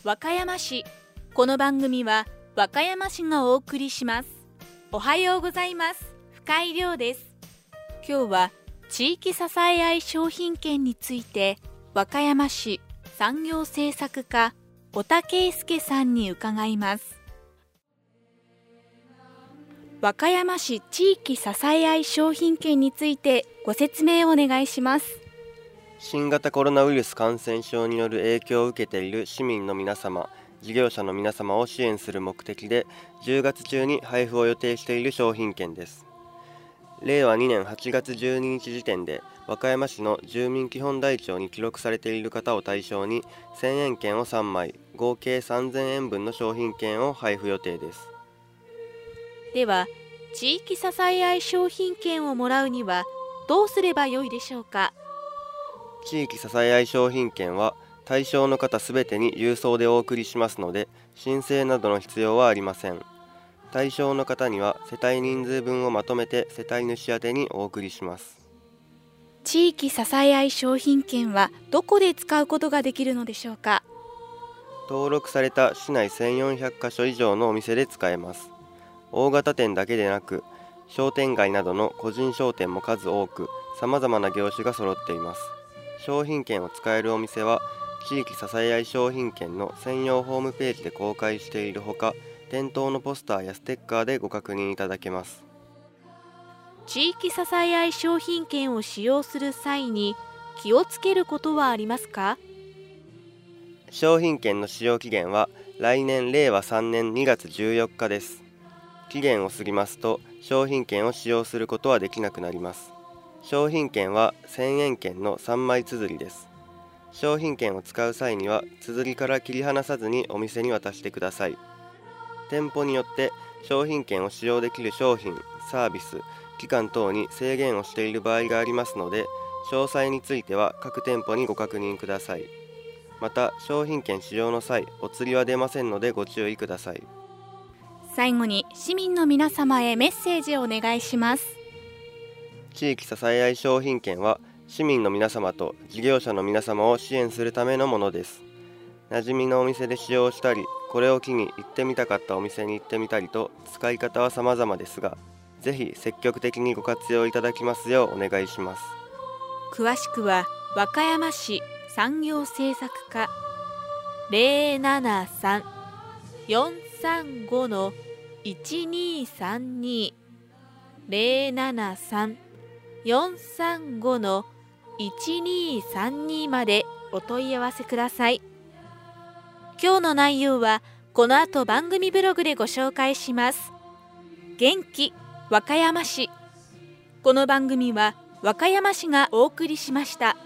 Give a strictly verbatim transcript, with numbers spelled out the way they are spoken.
和歌山市。この番組は和歌山市がお送りします。おはようございます。深井亮です。今日は地域支え合い商品券について和歌山市産業政策課小田圭介さんに伺います。和歌山市地域支え合い商品券についてご説明をお願いします。 新型コロナウイルス感染症による影響を受けている市民の皆様、事業者の皆様を支援する目的でじゅうがつ中に配布を予定している商品券です。れいわにねんはちがつじゅうににち時点で和歌山市の住民基本台帳に記録されている方を対象にせんえん券をさんまい、合計さんぜんえんぶんの商品券を配布予定です。 では、地域支え合い商品券をもらうにはどうすればよいでしょうか。 地域支え合い商品券は対象の方すべてに郵送でお送りしますので、申請などの必要はありません。対象の方には世帯人数分をまとめて世帯主宛てにお送りします。 地域支え合い商品券はどこで使うことができるのでしょうか。 登録された市内せんよんひゃくかしょ以上のお店で使えます。大型店だけでなく、商店街などの個人商店も数多く、さまざまな業種が揃っています。商品券を使えるお店は、地域支え合い商品券の専用ホームページで公開しているほか、店頭のポスターやステッカーでご確認いただけます。 地域支え合い商品券を使用する際に気をつけることはありますか。 商品券の使用期限は来年れいわさんねんにがつじゅうよっかです。期限を過ぎますと商品券を使用することはできなくなります。商品券はせんえん券のさんまい綴りです。商品券を使う際には綴りから切り離さずにお店に渡してください。店舗によって商品券を使用できる商品、サービス、期間等に制限をしている場合がありますので、詳細については各店舗にご確認ください。また、商品券使用の際、お釣りは出ませんのでご注意ください。 最後に市民の皆様へメッセージをお願いします。 地域支え合い商品券は市民の皆様と事業者の皆様を支援するためのものです。馴染みのお店で使用したり、これを機に行ってみたかったお店に行ってみたりと使い方は様々ですが、ぜひ積極的にご活用いただきますようお願いします。 詳しくは和歌山市産業政策課 ゼロななさん よんさんご いちにさんに ゼロななさん よんさんご いちにさんに までお問い合わせください。今日の内容はこの後番組ブログでご紹介します。元気和歌山市。この番組は和歌山市がお送りしました。